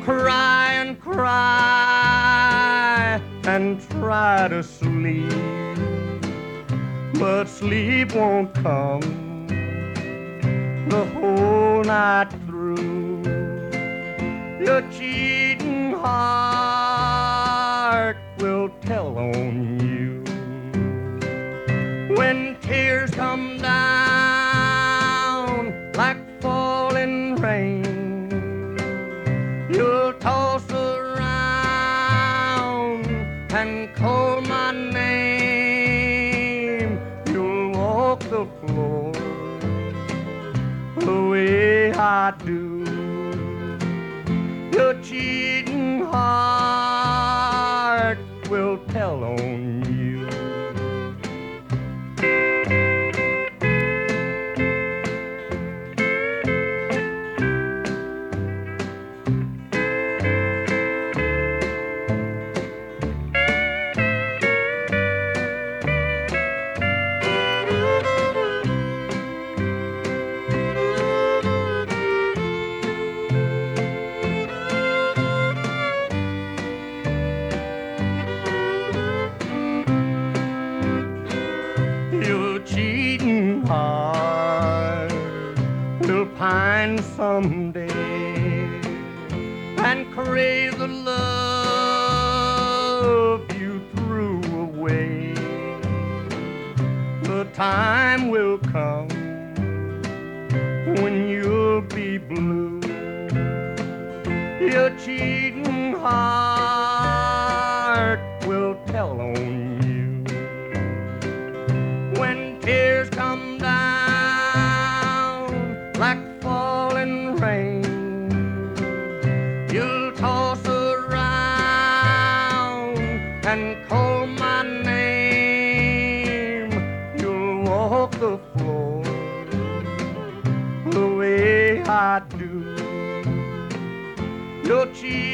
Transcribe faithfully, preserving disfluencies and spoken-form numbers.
cry and cry and try to sleep, but sleep won't come the whole night through. Your cheating heart will tell on you when tears come down like falling rain. You'll toss around and call my name. You'll walk the floor the way I do. Your cheating heart will tell on you. Pine someday and crave the love you threw away. The time will come when you'll be blue. Your cheating heart will tell on you when tears come down like falling rain. You'll toss around and call my name. You'll walk the floor the way I do. Your cheek